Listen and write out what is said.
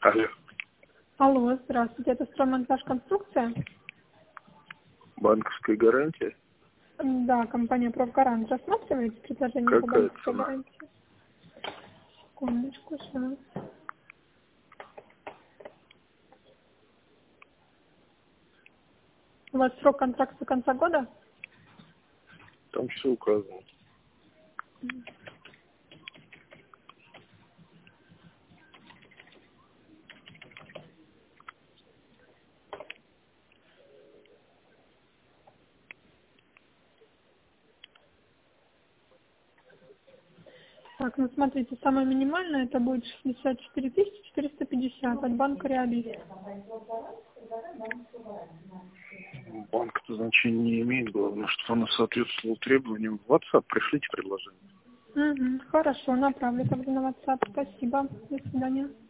Алло. Алло, здравствуйте. Это «Строймонтаж Конструкция»? Банковская гарантия? Да, компания «Профгарант». Рассматриваете предложение по Какая банковской цена? гарантии? Секундочку, сейчас. У вас срок контракта до конца года? Там все указано. Так, ну смотрите, самое минимальное это будет 64 450 от банка «Реалист». Банк-то значения не имеет. Главное, чтобы оно соответствовало требованиям. В WhatsApp пришлите предложение. Хорошо, направлю тогда на WhatsApp. Спасибо. До свидания.